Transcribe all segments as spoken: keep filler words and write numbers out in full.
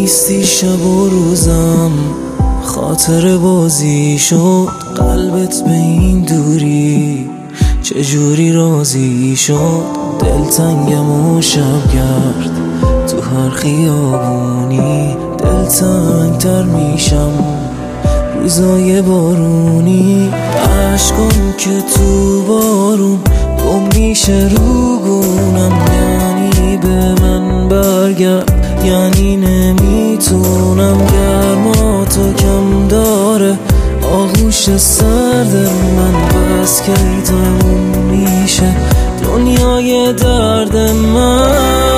نیستی شب و روزم، خاطر بازی شد قلبت به این دوری، چجوری راضی شد دلتنگم و شبگرد، تو هر خیابونی دلتنگ تر میشم روزای بارونی، عشقم که تو بارون گم میشه رو گونم، یعنی به من برگرد یعنی نمیتونم، گرما تو کم داره آغوش سرد من، بس که تموم میشه دنیای درد من.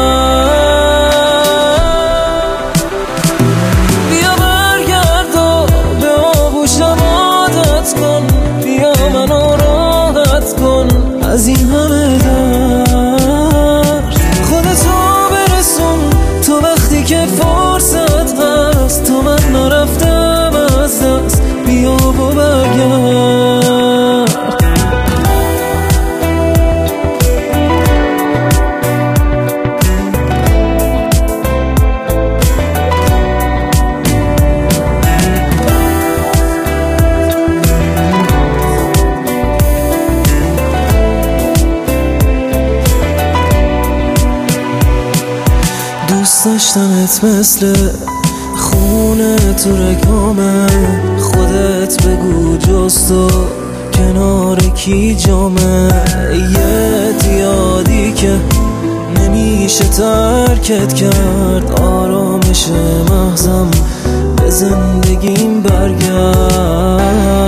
بیا برگرد و به آغوشم عادت کن، بیا منو راحت کن از این همه درد، خودتو برسون تو وقتی که فرصت هست، تو من نرفتم از دست، بیا و برگرد. دوست داشتنت مثل خونه تو رگامه، خودت بگو جز تو کنار کی جامه، یه یادی که نمیشه ترکت کرد، آرامش مغزم به زندگیم برگرد.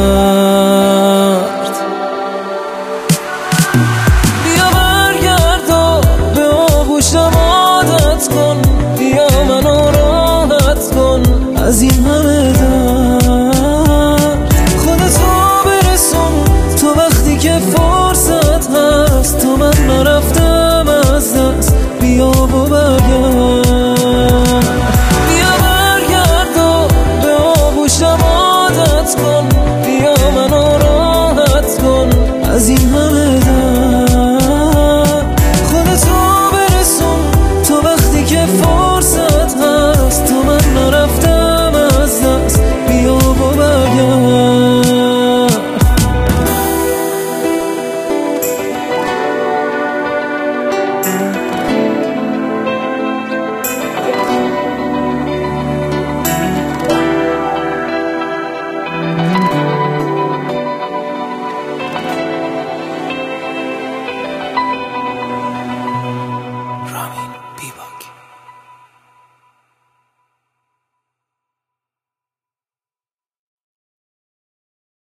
بیا برگرد و به آغوشم عادت کن، بیا منو راحت کن از این همه درد، خودتو برسون تو وقتی که فرصت هست، تو من نرفتم از دست، بیا و برگرد. بیا برگرد و به آغوشم عادت کن، بیا منو راحت کن از این همه